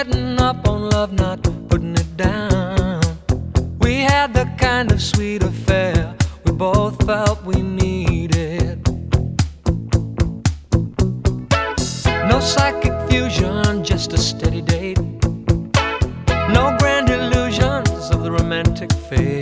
Getting up on love, not putting it down. We had the kind of sweet affair we both felt we needed. No psychic fusion, just a steady date. No grand illusions of the romantic fate.